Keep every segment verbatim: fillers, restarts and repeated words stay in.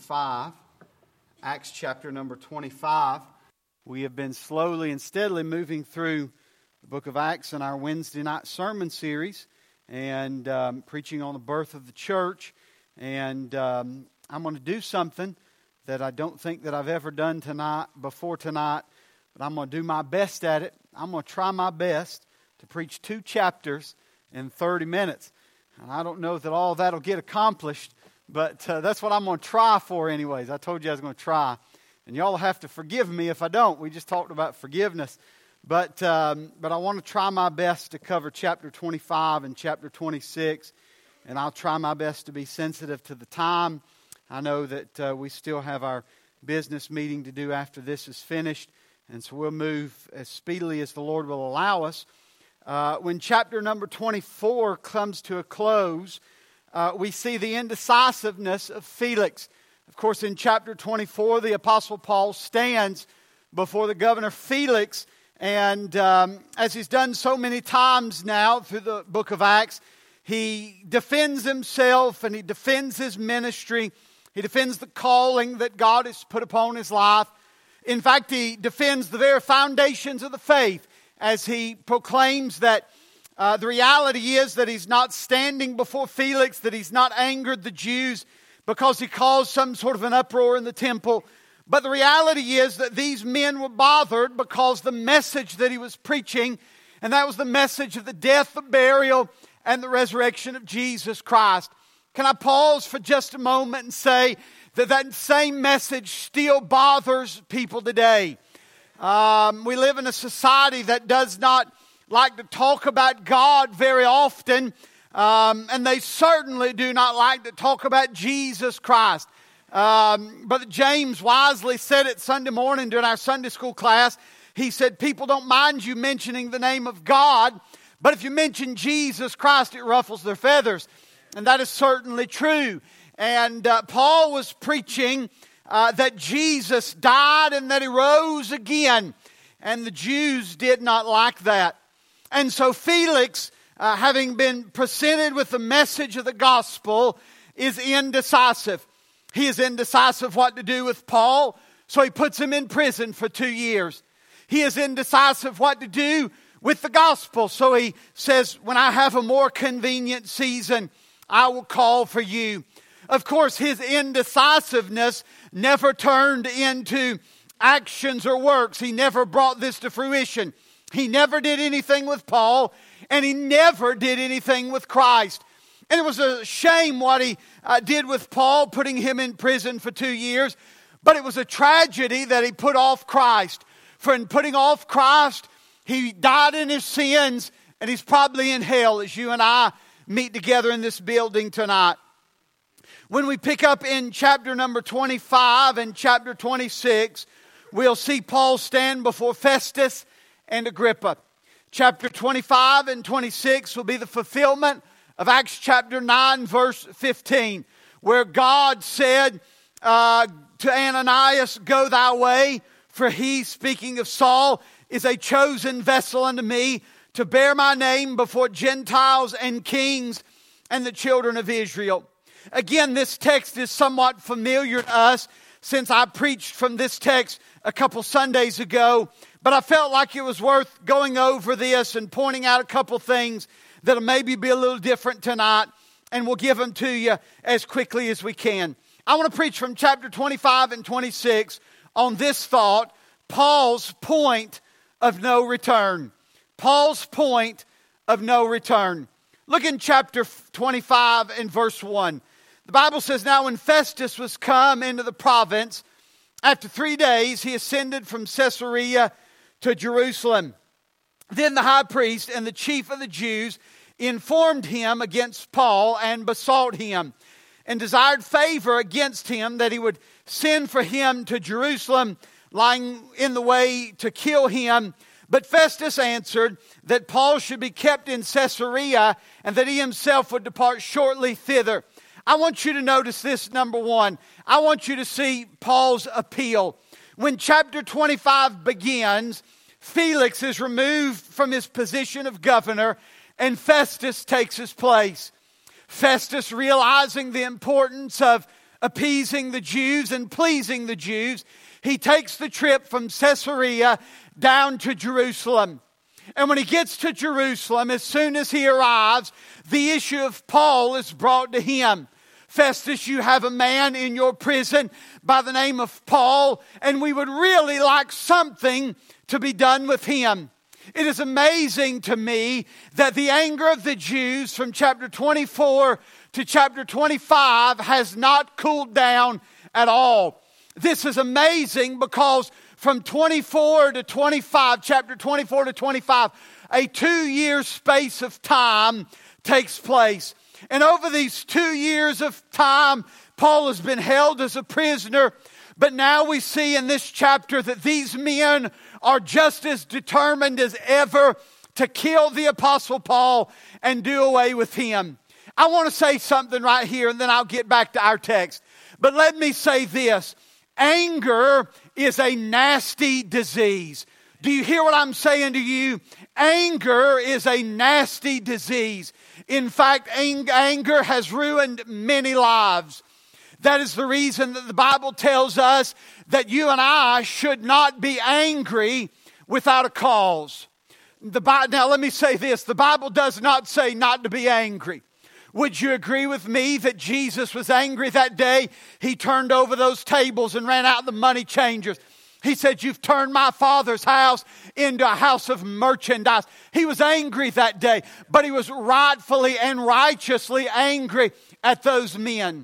twenty-five. Acts chapter number twenty-five. We have been slowly and steadily moving through the book of Acts in our Wednesday night sermon series and um, preaching on the birth of the church. And um, I'm going to do something that I don't think that I've ever done tonight before tonight, but I'm going to do my best at it. I'm going to try my best to preach two chapters in thirty minutes. And I don't know that all that will get accomplished, but uh, that's what I'm going to try for anyways. I told you I was going to try. And y'all will have to forgive me if I don't. We just talked about forgiveness. But um, but I want to try my best to cover chapter twenty-five and chapter twenty-six. And I'll try my best to be sensitive to the time. I know that uh, we still have our business meeting to do after this is finished. And so we'll move as speedily as the Lord will allow us. Uh, when chapter number twenty-four comes to a close, uh, we see the indecisiveness of Felix. Of course, in chapter twenty-four, the Apostle Paul stands before the governor Felix. And um, as he's done so many times now through the book of Acts, he defends himself and he defends his ministry. He defends the calling that God has put upon his life. In fact, he defends the very foundations of the faith as he proclaims that uh, the reality is that he's not standing before Felix, that he's not angered the Jews because he caused some sort of an uproar in the temple. But the reality is that these men were bothered because the message that he was preaching, and that was the message of the death, the burial, and the resurrection of Jesus Christ. Can I pause for just a moment and say that that same message still bothers people today? Um, we live in a society that does not like to talk about God very often, um, and they certainly do not like to talk about Jesus Christ. Um, Brother James wisely said it Sunday morning during our Sunday school class. He said, people don't mind you mentioning the name of God, but if you mention Jesus Christ, it ruffles their feathers. And that is certainly true. And uh, Paul was preaching uh, that Jesus died and that He rose again. And the Jews did not like that. And so Felix, uh, having been presented with the message of the gospel, is indecisive. He is indecisive what to do with Paul, so he puts him in prison for two years. He is indecisive what to do with the gospel, so he says, when I have a more convenient season, I will call for you. Of course, his indecisiveness never turned into actions or works. He never brought this to fruition. He never did anything with Paul, and he never did anything with Christ. And it was a shame what he uh, did with Paul, putting him in prison for two years. But it was a tragedy that he put off Christ. For in putting off Christ, he died in his sins, and he's probably in hell as you and I meet together in this building tonight. When we pick up in chapter number twenty-five and chapter twenty-six, we'll see Paul stand before Festus and Agrippa. Chapter twenty-five and twenty-six will be the fulfillment of Acts chapter nine, verse fifteen, where God said uh, to Ananias, go thy way, for he, speaking of Saul, is a chosen vessel unto me to bear my name before Gentiles and kings and the children of Israel. Again, this text is somewhat familiar to us since I preached from this text a couple Sundays ago, but I felt like it was worth going over this and pointing out a couple things that'll maybe be a little different tonight, and we'll give them to you as quickly as we can. I want to preach from chapter twenty-five and twenty-six on this thought, Paul's point of no return. Paul's point of no return. Look in chapter twenty-five and verse one. The Bible says, now when Festus was come into the province, after three days he ascended from Caesarea to Jerusalem. Then the high priest and the chief of the Jews informed him against Paul and besought him and desired favor against him that he would send for him to Jerusalem, lying in the way to kill him. But Festus answered that Paul should be kept in Caesarea and that he himself would depart shortly thither. I want you to notice this, number one. I want you to see Paul's appeal. When chapter twenty-five begins, Felix is removed from his position of governor and Festus takes his place. Festus, realizing the importance of appeasing the Jews and pleasing the Jews, he takes the trip from Caesarea down to Jerusalem. And when he gets to Jerusalem, as soon as he arrives, the issue of Paul is brought to him. Festus, you have a man in your prison by the name of Paul, and we would really like something to be done with him. It is amazing to me that the anger of the Jews from chapter twenty-four to chapter twenty-five has not cooled down at all. This is amazing because from twenty-four to twenty-five, chapter twenty-four to twenty-five, a two-year space of time takes place. And over these two years of time, Paul has been held as a prisoner. But now we see in this chapter that these men are just as determined as ever to kill the Apostle Paul and do away with him. I want to say something right here, and then I'll get back to our text. But let me say this. Anger is a nasty disease. Do you hear what I'm saying to you? Anger is a nasty disease. In fact, anger has ruined many lives. That is the reason that the Bible tells us that you and I should not be angry without a cause. The Bible, now let me say this. The Bible does not say not to be angry. Would you agree with me that Jesus was angry that day? He turned over those tables and ran out the money changers. He said, you've turned my Father's house into a house of merchandise. He was angry that day, but he was rightfully and righteously angry at those men.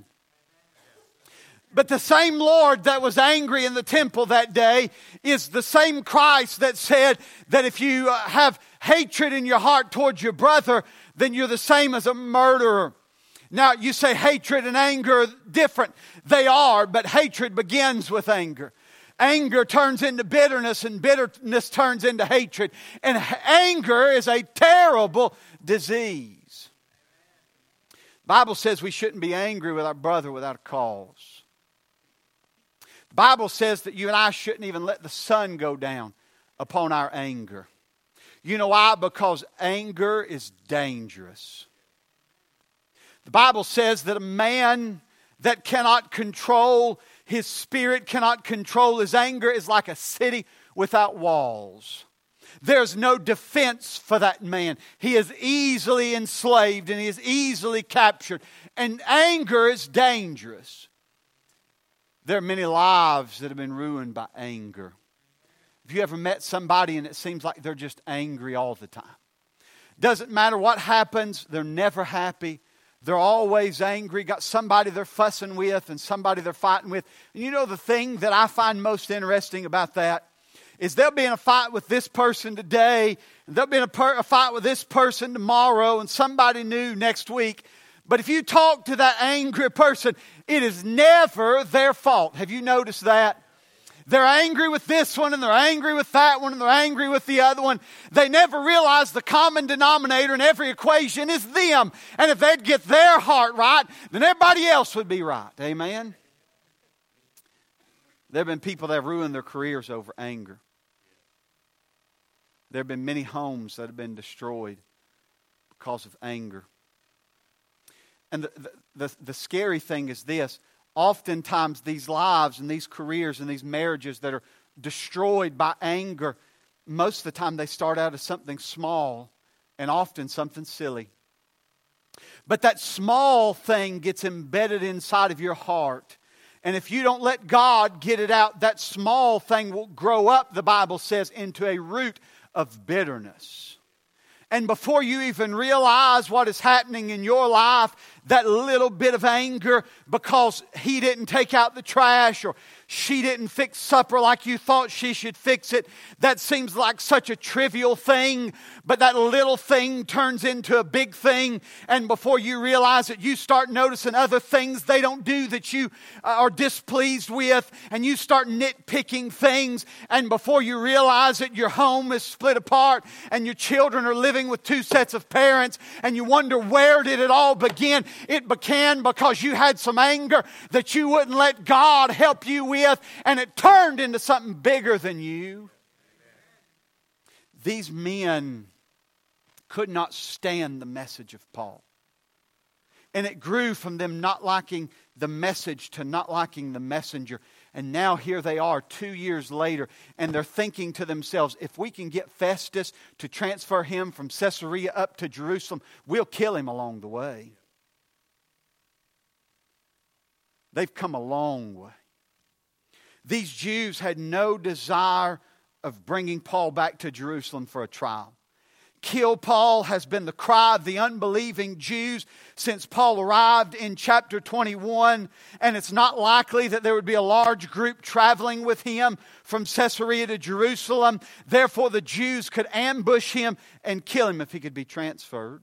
But the same Lord that was angry in the temple that day is the same Christ that said that if you have hatred in your heart towards your brother, then you're the same as a murderer. Now, you say hatred and anger are different. They are, but hatred begins with anger. Anger turns into bitterness, and bitterness turns into hatred. And anger is a terrible disease. The Bible says we shouldn't be angry with our brother without a cause. The Bible says that you and I shouldn't even let the sun go down upon our anger. You know why? Because anger is dangerous. The Bible says that a man that cannot control his spirit, cannot control his anger, is like a city without walls. There's no defense for that man. He is easily enslaved and he is easily captured. And anger is dangerous. There are many lives that have been ruined by anger. Have you ever met somebody and it seems like they're just angry all the time? Doesn't matter what happens, they're never happy. They're always angry, got somebody they're fussing with and somebody they're fighting with. And you know the thing that I find most interesting about that is they'll be in a fight with this person today, and they'll be in a, per- a fight with this person tomorrow, and somebody new next week. But if you talk to that angry person, it is never their fault. Have you noticed that? They're angry with this one, and they're angry with that one, and they're angry with the other one. They never realize the common denominator in every equation is them. And if they'd get their heart right, then everybody else would be right. Amen? There have been people that have ruined their careers over anger. There have been many homes that have been destroyed because of anger. And the, the, the, the scary thing is this. Oftentimes these lives and these careers and these marriages that are destroyed by anger, most of the time they start out as something small and often something silly. But that small thing gets embedded inside of your heart. And if you don't let God get it out, that small thing will grow up, the Bible says, into a root of bitterness. And before you even realize what is happening in your life, that little bit of anger because he didn't take out the trash or she didn't fix supper like you thought she should fix it, that seems like such a trivial thing, but that little thing turns into a big thing, and before you realize it, you start noticing other things they don't do that you are displeased with, and you start nitpicking things, and before you realize it, your home is split apart, and your children are living with two sets of parents, and you wonder, where did it all begin? It began because you had some anger that you wouldn't let God help you with, and it turned into something bigger than you. These men could not stand the message of Paul. And it grew from them not liking the message to not liking the messenger. And now here they are two years later, and they're thinking to themselves, if we can get Festus to transfer him from Caesarea up to Jerusalem, we'll kill him along the way. They've come a long way. These Jews had no desire of bringing Paul back to Jerusalem for a trial. Kill Paul has been the cry of the unbelieving Jews since Paul arrived in chapter twenty-one. And it's not likely that there would be a large group traveling with him from Caesarea to Jerusalem. Therefore, the Jews could ambush him and kill him if he could be transferred.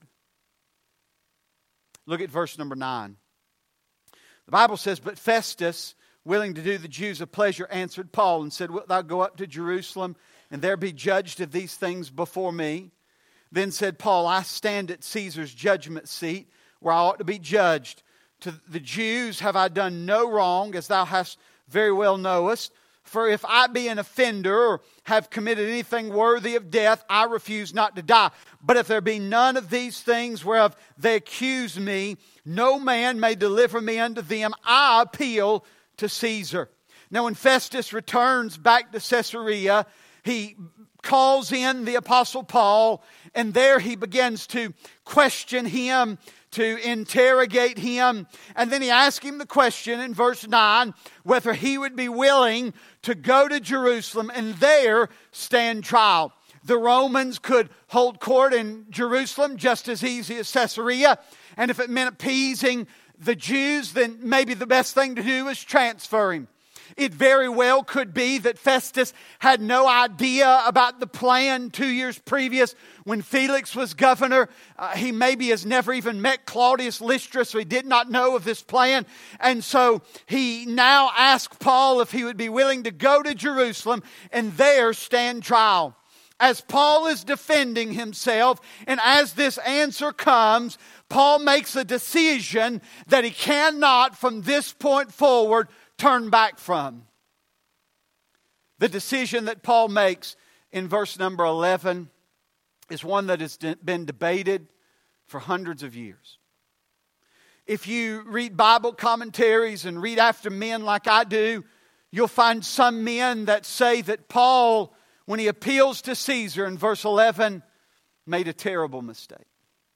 Look at verse number nine. The Bible says, but Festus, willing to do the Jews a pleasure, answered Paul and said, wilt thou go up to Jerusalem and there be judged of these things before me? Then said Paul, I stand at Caesar's judgment seat, where I ought to be judged. To the Jews have I done no wrong, as thou hast very well knowest. For if I be an offender, or have committed anything worthy of death, I refuse not to die. But if there be none of these things whereof they accuse me, no man may deliver me unto them. I appeal to Caesar. Now when Festus returns back to Caesarea, he calls in the Apostle Paul, and there he begins to question him, to interrogate him. And then he asks him the question in verse nine, whether he would be willing to go to Jerusalem and there stand trial. The Romans could hold court in Jerusalem just as easy as Caesarea. And if it meant appeasing the Jews, then maybe the best thing to do is transfer him. It very well could be that Festus had no idea about the plan two years previous when Felix was governor. Uh, he maybe has never even met Claudius Lystra, so he did not know of this plan. And so he now asked Paul if he would be willing to go to Jerusalem and there stand trial. As Paul is defending himself, and as this answer comes, Paul makes a decision that he cannot, from this point forward, turn back from. The decision that Paul makes in verse number eleven is one that has been debated for hundreds of years. If you read Bible commentaries and read after men like I do, you'll find some men that say that Paul, when he appeals to Caesar in verse eleven, made a terrible mistake.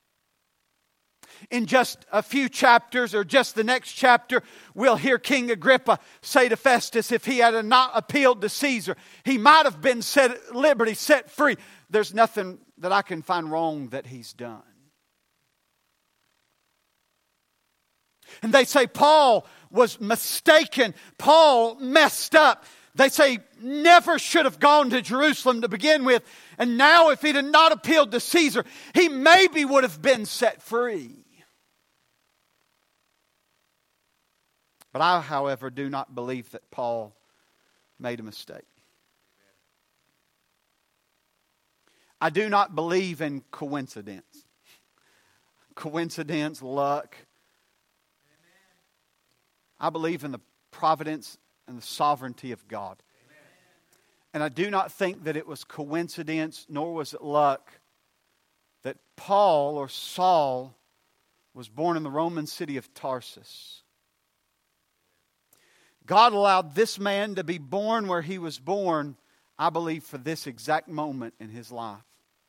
In just a few chapters, or just the next chapter, we'll hear King Agrippa say to Festus, if he had not appealed to Caesar, he might have been set at liberty, set free. There's nothing that I can find wrong that he's done. And they say Paul was mistaken. Paul messed up. They say never should have gone to Jerusalem to begin with. And now if he had not appealed to Caesar, he maybe would have been set free. But I, however, do not believe that Paul made a mistake. I do not believe in coincidence. Coincidence, luck. I believe in the providence and the sovereignty of God. And I do not think that it was coincidence, nor was it luck, that Paul or Saul was born in the Roman city of Tarsus. God allowed this man to be born where he was born, I believe, for this exact moment in his life.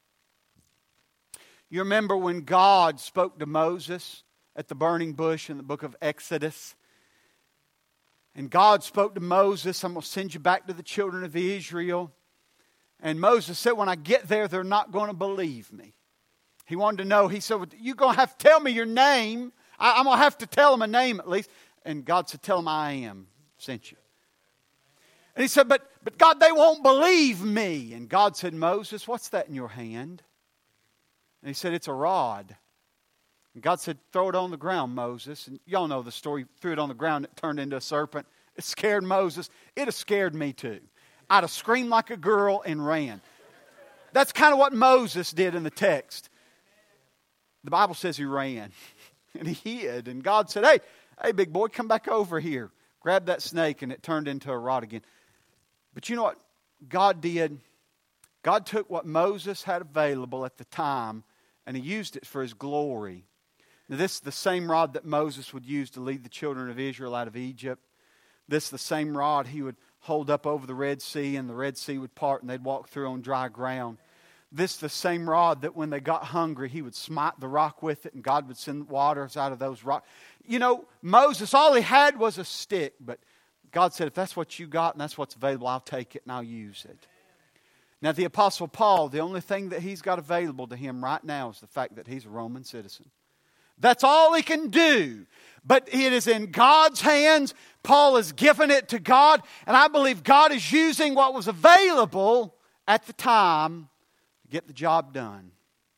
You remember when God spoke to Moses at the burning bush in the book of Exodus? And God spoke to Moses, I'm going to send you back to the children of Israel. And Moses said, when I get there, they're not going to believe me. He wanted to know, he said, well, you're going to have to tell me your name. I, I'm going to have to tell them a name at least. And God said, tell them I am sent you. And he said, but, but God, they won't believe me. And God said, Moses, what's that in your hand? And he said, it's a rod. And God said, throw it on the ground, Moses. And y'all know the story. Threw it on the ground. It turned into a serpent. It scared Moses. It have scared me too. I'd have screamed like a girl and ran. That's kind of what Moses did in the text. The Bible says he ran. And he hid. And God said, hey, hey, big boy, come back over here. Grab that snake, and it turned into a rod again. But you know what God did? God took what Moses had available at the time, and he used it for his glory. Now, this is the same rod that Moses would use to lead the children of Israel out of Egypt. This is the same rod he would hold up over the Red Sea, and the Red Sea would part and they'd walk through on dry ground. This is the same rod that when they got hungry, he would smite the rock with it and God would send waters out of those rocks. You know, Moses, all he had was a stick, but God said, if that's what you got and that's what's available, I'll take it and I'll use it. Now, the Apostle Paul, the only thing that he's got available to him right now is the fact that he's a Roman citizen. That's all he can do. But it is in God's hands. Paul has given it to God. And I believe God is using what was available at the time to get the job done.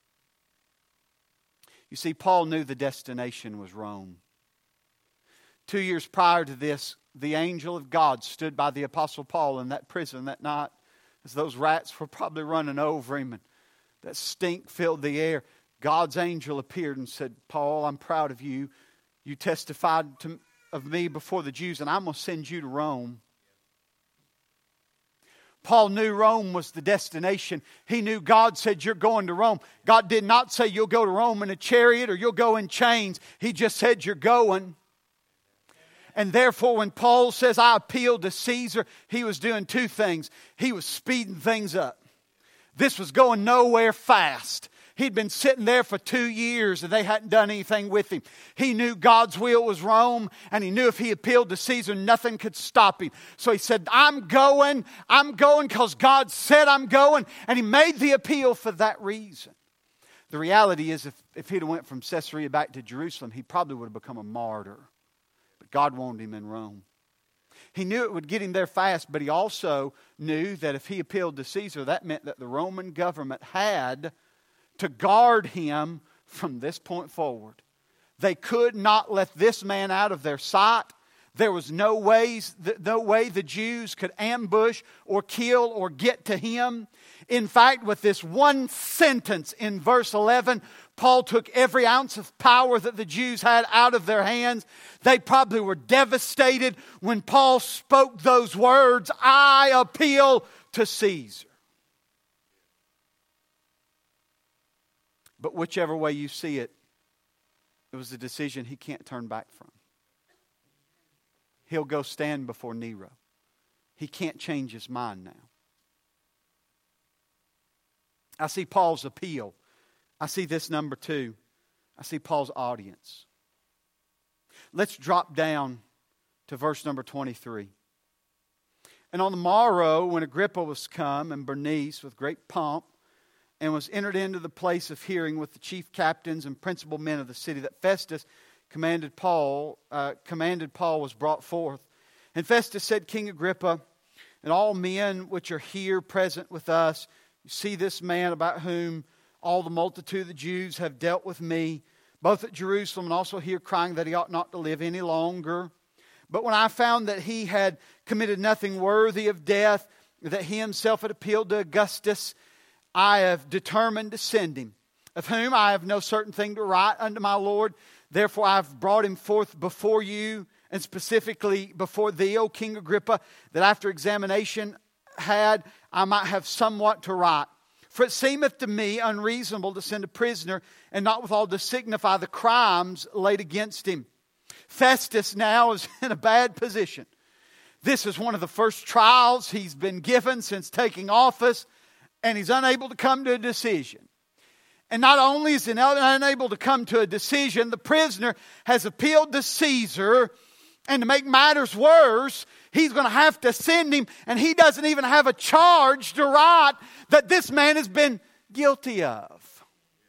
You see, Paul knew the destination was Rome. Two years prior to this, the angel of God stood by the Apostle Paul in that prison that night as those rats were probably running over him and that stink filled the air. God's angel appeared and said, Paul, I'm proud of you. You testified to, of me before the Jews, and I'm going to send you to Rome. Paul knew Rome was the destination. He knew God said, you're going to Rome. God did not say you'll go to Rome in a chariot or you'll go in chains. He just said you're going. And therefore, when Paul says, I appeal to Caesar, he was doing two things. He was speeding things up. This was going nowhere fast. He'd been sitting there for two years and they hadn't done anything with him. He knew God's will was Rome, and he knew if he appealed to Caesar, nothing could stop him. So he said, I'm going, I'm going because God said I'm going, and he made the appeal for that reason. The reality is if, if he'd have went from Caesarea back to Jerusalem, he probably would have become a martyr. But God wanted him in Rome. He knew it would get him there fast, but he also knew that if he appealed to Caesar, that meant that the Roman government had to guard him from this point forward. They could not let this man out of their sight. There was no ways, no way the Jews could ambush or kill or get to him. In fact, with this one sentence in verse eleven, Paul took every ounce of power that the Jews had out of their hands. They probably were devastated when Paul spoke those words, I appeal to Caesar. But whichever way you see it, it was a decision he can't turn back from. He'll go stand before Nero. He can't change his mind now. I see Paul's appeal. I see this number two. I see Paul's audience. Let's drop down to verse number twenty-three. And on the morrow, when Agrippa was come, and Bernice with great pomp, and was entered into the place of hearing with the chief captains and principal men of the city, that Festus commanded Paul, uh, commanded Paul was brought forth. And Festus said, King Agrippa, and all men which are here present with us, you see this man about whom all the multitude of the Jews have dealt with me, both at Jerusalem and also here, crying that he ought not to live any longer. But when I found that he had committed nothing worthy of death, that he himself had appealed to Augustus, I have determined to send him, of whom I have no certain thing to write unto my Lord. Therefore I have brought him forth before you, and specifically before thee, O King Agrippa, that after examination had, I might have somewhat to write. For it seemeth to me unreasonable to send a prisoner, and not withal to signify the crimes laid against him. Festus now is in a bad position. This is one of the first trials he's been given since taking office, and he's unable to come to a decision. And not only is he unable to come to a decision, the prisoner has appealed to Caesar. And to make matters worse, he's going to have to send him. And he doesn't even have a charge to write that this man has been guilty of.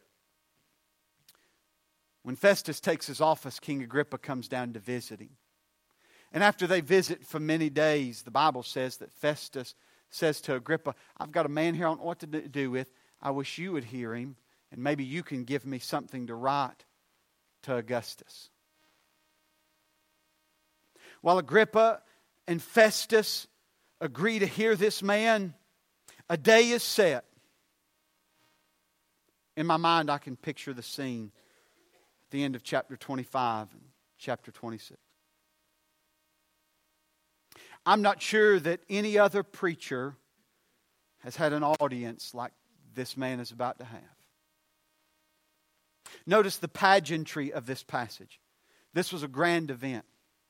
When Festus takes his office, King Agrippa comes down to visit him. And after they visit for many days, the Bible says that Festus says to Agrippa, I've got a man here I don't know what to do with. I wish you would hear him, and maybe you can give me something to write to Augustus. While Agrippa and Festus agree to hear this man, a day is set. In my mind, I can picture the scene at the end of chapter twenty-five and chapter twenty-six. I'm not sure that any other preacher has had an audience like this man is about to have. Notice the pageantry of this passage. This was a grand event.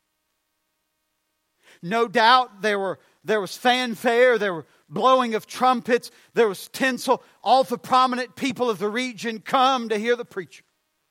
No doubt there were there was fanfare, there were blowing of trumpets, there was tinsel. All the prominent people of the region come to hear the preacher.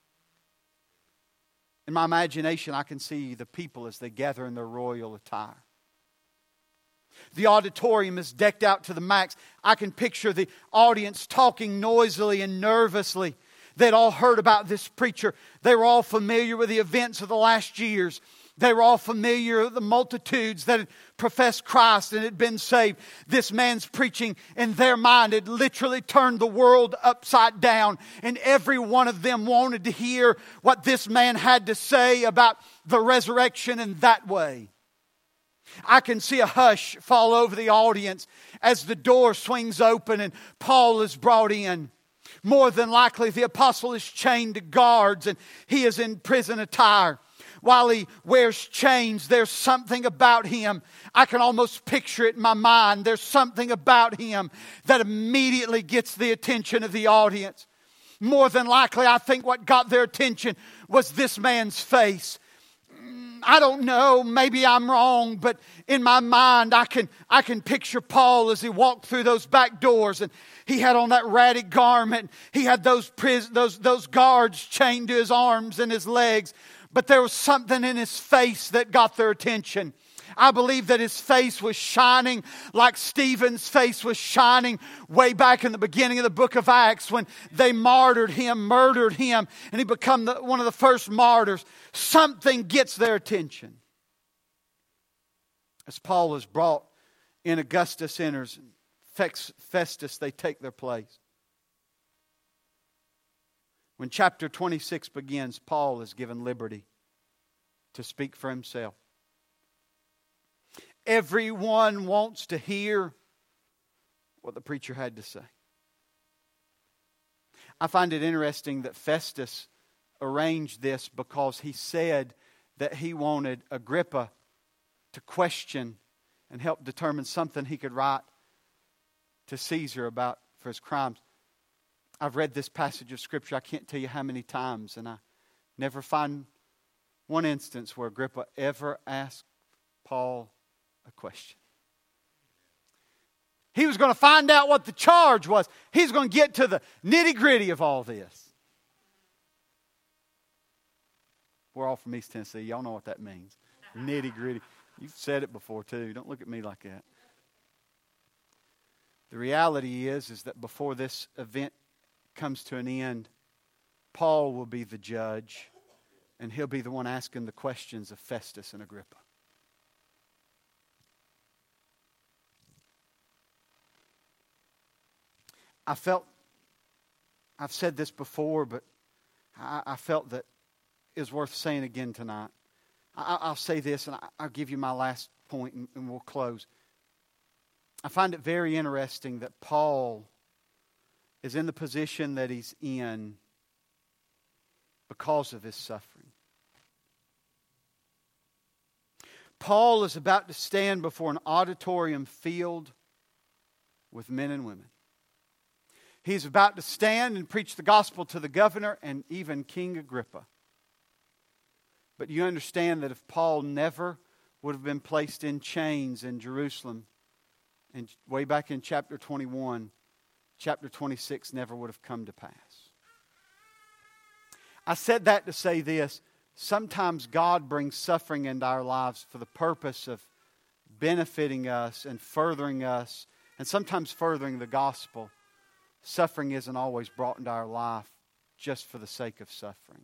In my imagination, I can see the people as they gather in their royal attire. The auditorium is decked out to the max. I can picture the audience talking noisily and nervously. They'd all heard about this preacher. They were all familiar with the events of the last years. They were all familiar with the multitudes that had professed Christ and had been saved. This man's preaching in their mind had literally turned the world upside down. And every one of them wanted to hear what this man had to say about the resurrection in that way. I can see a hush fall over the audience as the door swings open and Paul is brought in. More than likely the apostle is chained to guards and he is in prison attire. While he wears chains, there's something about him. I can almost picture it in my mind. There's something about him that immediately gets the attention of the audience. More than likely, I think what got their attention was this man's face. I don't know, maybe I'm wrong, but in my mind I can I can picture Paul as he walked through those back doors and he had on that ratty garment. He had those pris- those those guards chained to his arms and his legs. But there was something in his face that got their attention. I believe that his face was shining like Stephen's face was shining way back in the beginning of the book of Acts when they martyred him, murdered him, and he became the, one of the first martyrs. Something gets their attention. As Paul is brought in, Augustus enters. Festus, they take their place. When chapter twenty-six begins, Paul is given liberty to speak for himself. Everyone wants to hear what the preacher had to say. I find it interesting that Festus arranged this because he said that he wanted Agrippa to question and help determine something he could write to Caesar about for his crimes. I've read this passage of Scripture, I can't tell you how many times, and I never find one instance where Agrippa ever asked Paul a question. He was going to find out what the charge was. He's going to get to the nitty-gritty of all this. We're all from East Tennessee. Y'all know what that means. Nitty-gritty. You've said it before too. Don't look at me like that. The reality is, is that before this event comes to an end, Paul will be the judge, and he'll be the one asking the questions of Festus and Agrippa. I felt, I've said this before, but I, I felt that it was worth saying again tonight. I, I'll say this, and I, I'll give you my last point, and, and we'll close. I find it very interesting that Paul is in the position that he's in because of his suffering. Paul is about to stand before an auditorium filled with men and women. He's about to stand and preach the gospel to the governor and even King Agrippa. But you understand that if Paul never would have been placed in chains in Jerusalem, and way back in chapter twenty-one, chapter twenty-six never would have come to pass. I said that to say this. Sometimes God brings suffering into our lives for the purpose of benefiting us and furthering us, and sometimes furthering the gospel. Suffering isn't always brought into our life just for the sake of suffering.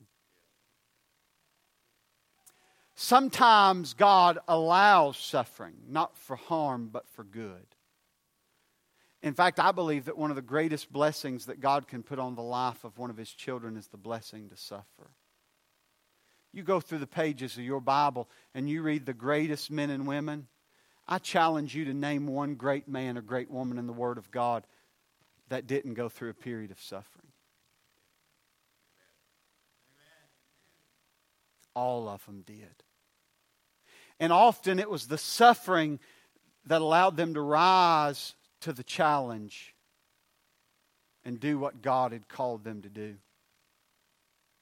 Sometimes God allows suffering, not for harm, but for good. In fact, I believe that one of the greatest blessings that God can put on the life of one of His children is the blessing to suffer. You go through the pages of your Bible and you read the greatest men and women. I challenge you to name one great man or great woman in the Word of God that didn't go through a period of suffering. All of them did. And often it was the suffering that allowed them to rise to the challenge and do what God had called them to do.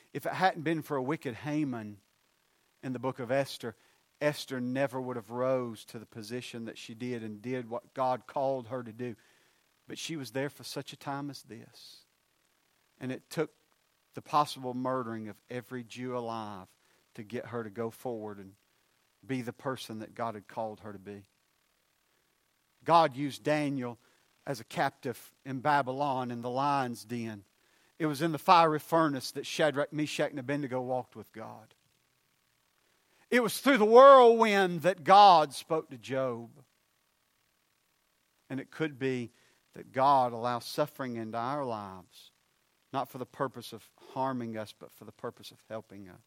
If it hadn't been for a wicked Haman in the book of Esther, Esther never would have rose to the position that she did and did what God called her to do. But she was there for such a time as this. And it took the possible murdering of every Jew alive to get her to go forward and be the person that God had called her to be. God used Daniel as a captive in Babylon in the lion's den. It was in the fiery furnace that Shadrach, Meshach, and Abednego walked with God. It was through the whirlwind that God spoke to Job. And it could be that God allows suffering into our lives, not for the purpose of harming us, but for the purpose of helping us.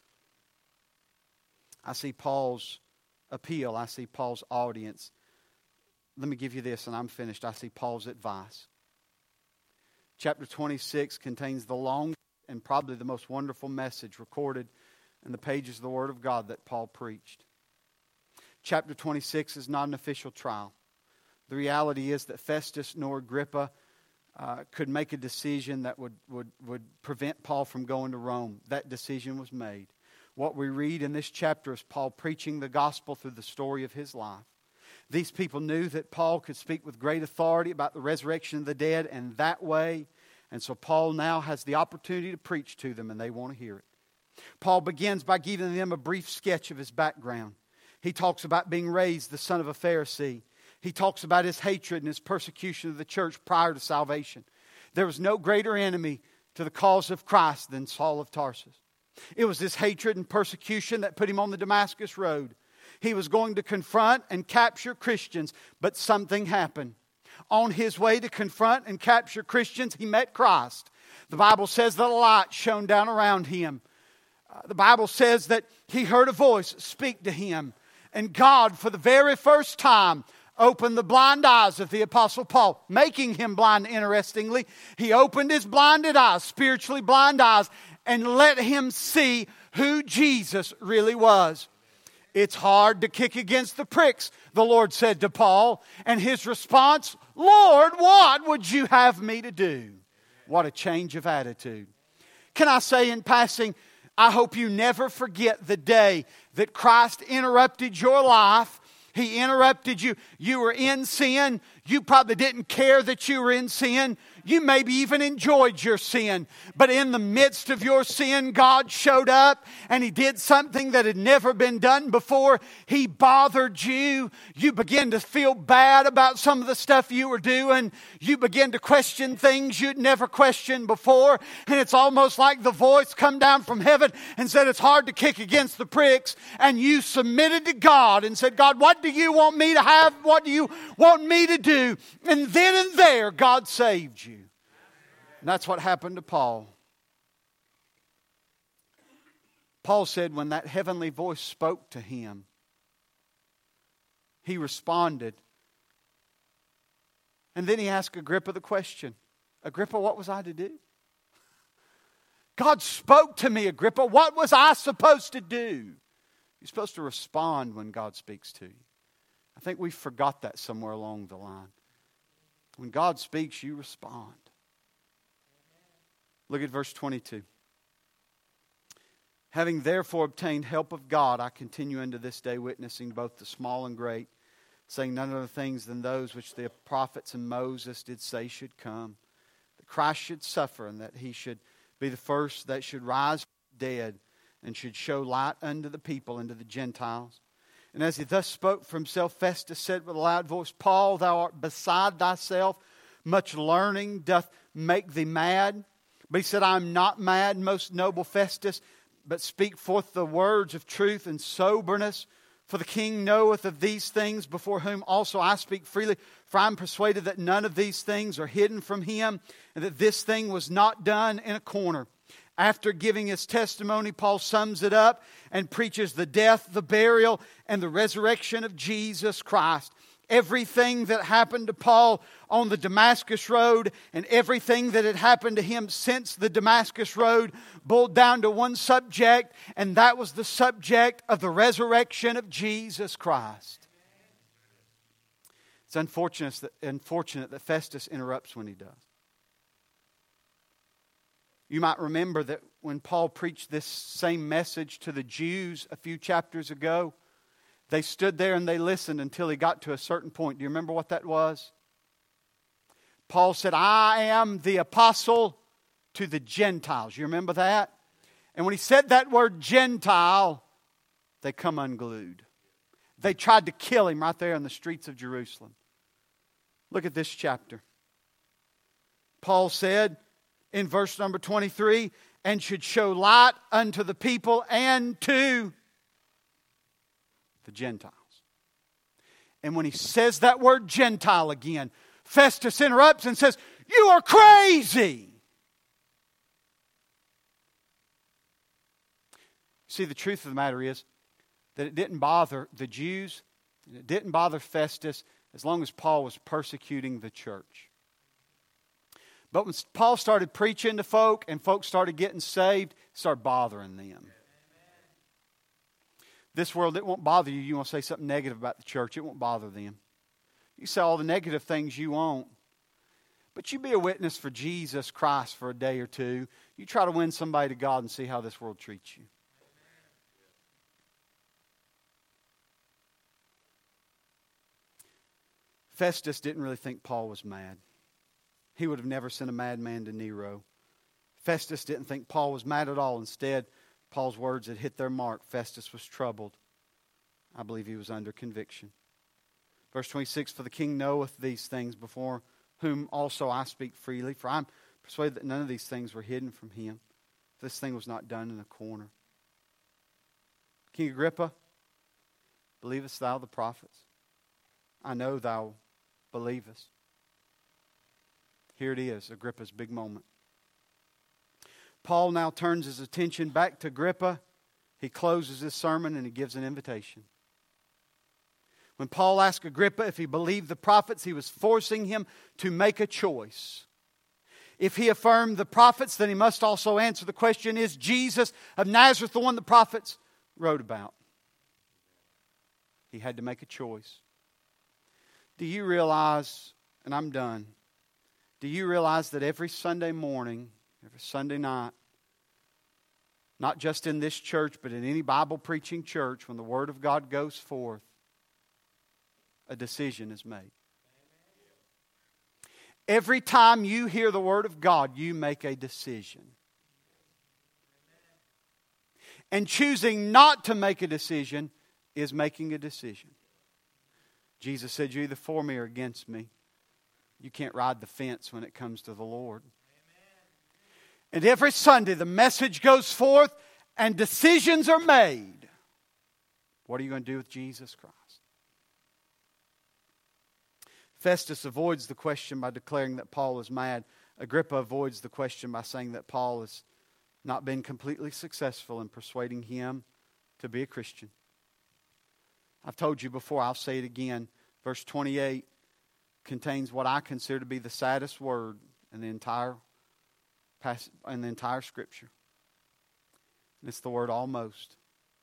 I see Paul's appeal. I see Paul's audience. Let me give you this, and I'm finished. I see Paul's advice. Chapter twenty-six contains the long and probably the most wonderful message recorded in the pages of the Word of God that Paul preached. Chapter twenty-six is not an official trial. The reality is that Festus nor Agrippa uh, could make a decision that would, would, would prevent Paul from going to Rome. That decision was made. What we read in this chapter is Paul preaching the gospel through the story of his life. These people knew that Paul could speak with great authority about the resurrection of the dead in that way. And so Paul now has the opportunity to preach to them, and they want to hear it. Paul begins by giving them a brief sketch of his background. He talks about being raised the son of a Pharisee. He talks about his hatred and his persecution of the church prior to salvation. There was no greater enemy to the cause of Christ than Saul of Tarsus. It was this hatred and persecution that put him on the Damascus road. He was going to confront and capture Christians, but something happened. On his way to confront and capture Christians, he met Christ. The Bible says that a light shone down around him. Uh, the Bible says that he heard a voice speak to him. And God, for the very first time, opened the blind eyes of the Apostle Paul, making him blind, interestingly. He opened his blinded eyes, spiritually blind eyes, and let him see who Jesus really was. It's hard to kick against the pricks, the Lord said to Paul. And his response, Lord, what would you have me to do? What a change of attitude. Can I say in passing, I hope you never forget the day that Christ interrupted your life. He interrupted you. You were in sin. You probably didn't care that you were in sin. You maybe even enjoyed your sin. But in the midst of your sin, God showed up and He did something that had never been done before. He bothered you. You began to feel bad about some of the stuff you were doing. You began to question things you'd never questioned before. And it's almost like the voice come down from heaven and said, it's hard to kick against the pricks. And you submitted to God and said, God, what do you want me to have? What do you want me to do? And then and there, God saved you. And that's what happened to Paul. Paul said when that heavenly voice spoke to him, he responded. And then he asked Agrippa the question, Agrippa, what was I to do? God spoke to me, Agrippa. What was I supposed to do? You're supposed to respond when God speaks to you. I think we forgot that somewhere along the line. When God speaks, you respond. Look at verse twenty-two. Having therefore obtained help of God, I continue unto this day witnessing both the small and great, saying none other things than those which the prophets and Moses did say should come. That Christ should suffer, and that He should be the first that should rise from the dead, and should show light unto the people and to the Gentiles. And as he thus spoke for himself, Festus said with a loud voice, Paul, thou art beside thyself. Much learning doth make thee mad. But he said, I am not mad, most noble Festus, but speak forth the words of truth and soberness. For the king knoweth of these things, before whom also I speak freely. For I am persuaded that none of these things are hidden from him, and that this thing was not done in a corner. After giving his testimony, Paul sums it up and preaches the death, the burial, and the resurrection of Jesus Christ. Everything that happened to Paul on the Damascus Road and everything that had happened to him since the Damascus Road boiled down to one subject, and that was the subject of the resurrection of Jesus Christ. It's unfortunate that, unfortunate that Festus interrupts when he does. You might remember that when Paul preached this same message to the Jews a few chapters ago, they stood there and they listened until he got to a certain point. Do you remember what that was? Paul said, I am the apostle to the Gentiles. You remember that? And when he said that word Gentile, they come unglued. They tried to kill him right there in the streets of Jerusalem. Look at this chapter. Paul said in verse number twenty-three, and should show light unto the people and to the Gentiles. And when he says that word Gentile again, Festus interrupts and says, you are crazy. See, the truth of the matter is that it didn't bother the Jews, and it didn't bother Festus as long as Paul was persecuting the church. But when Paul started preaching to folk and folks started getting saved, it started bothering them. This world, it won't bother you. You want to say something negative about the church, it won't bother them. You say all the negative things you want. But you be a witness for Jesus Christ for a day or two. You try to win somebody to God and see how this world treats you. Festus didn't really think Paul was mad. He would have never sent a madman to Nero. Festus didn't think Paul was mad at all. Instead, Paul's words had hit their mark. Festus was troubled. I believe he was under conviction. Verse twenty-six, for the king knoweth these things, before whom also I speak freely. For I am persuaded that none of these things were hidden from him. This thing was not done in a corner. King Agrippa, believest thou the prophets? I know thou believest. Here it is, Agrippa's big moment. Paul now turns his attention back to Agrippa. He closes his sermon and he gives an invitation. When Paul asked Agrippa if he believed the prophets, he was forcing him to make a choice. If he affirmed the prophets, then he must also answer the question, is Jesus of Nazareth the one the prophets wrote about? He had to make a choice. Do you realize, and I'm done, do you realize that every Sunday morning, every Sunday night, not just in this church, but in any Bible preaching church, when the Word of God goes forth, a decision is made. Every time you hear the Word of God, you make a decision. And choosing not to make a decision is making a decision. Jesus said, you're either for me or against me. You can't ride the fence when it comes to the Lord. And every Sunday the message goes forth and decisions are made. What are you going to do with Jesus Christ? Festus avoids the question by declaring that Paul is mad. Agrippa avoids the question by saying that Paul has not been completely successful in persuading him to be a Christian. I've told you before, I'll say it again. Verse twenty-eight contains what I consider to be the saddest word in the entire passage, in the entire Scripture. And it's the word almost.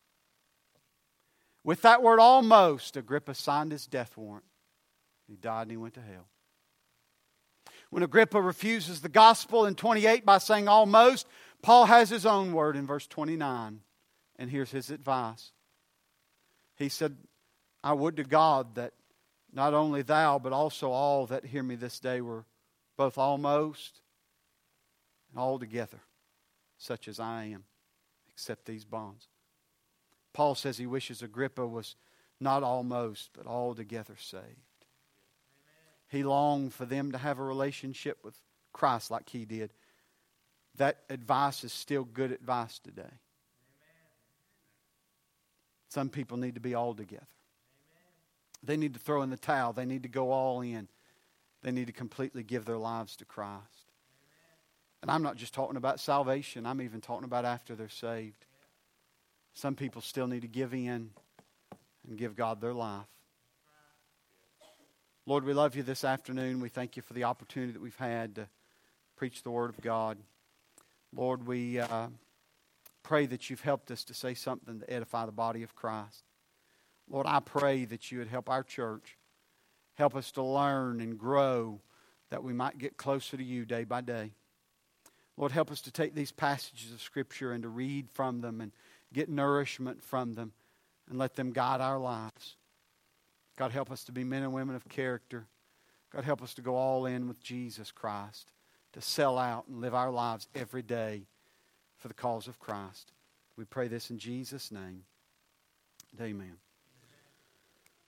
With that word almost, Agrippa signed his death warrant. He died and he went to hell. When Agrippa refuses the gospel in twenty-eight by saying almost, Paul has his own word in verse twenty-nine. And here's his advice. He said, I would to God that not only thou, but also all that hear me this day were both almost and altogether such as I am, except these bonds. Paul says he wishes Agrippa was not almost, but altogether saved. He longed for them to have a relationship with Christ like he did. That advice is still good advice today. Some people need to be all together. They need to throw in the towel. They need to go all in. They need to completely give their lives to Christ. And I'm not just talking about salvation. I'm even talking about after they're saved. Some people still need to give in and give God their life. Lord, we love you this afternoon. We thank you for the opportunity that we've had to preach the Word of God. Lord, we uh, pray that you've helped us to say something to edify the body of Christ. Lord, I pray that you would help our church. Help us to learn and grow that we might get closer to you day by day. Lord, help us to take these passages of Scripture and to read from them and get nourishment from them and let them guide our lives. God, help us to be men and women of character. God, help us to go all in with Jesus Christ, to sell out and live our lives every day for the cause of Christ. We pray this in Jesus' name. Amen.